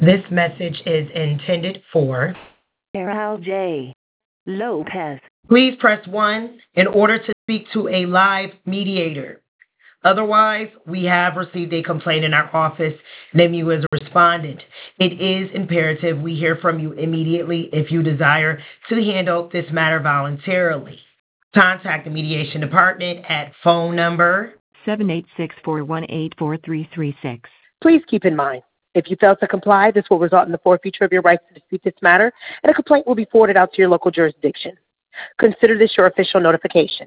This message is intended for. Carol J. Lopez. Please press 1 in order to speak to a live mediator. Otherwise, we have received a complaint in our office, name you as a respondent. It is imperative we hear from you immediately if you desire to handle this matter voluntarily. Contact the mediation department at phone number 786-418-4336. Please keep in mind, if you fail to comply, this will result in the forfeiture of your rights to dispute this matter, and a complaint will be forwarded out to your local jurisdiction. Consider this your official notification.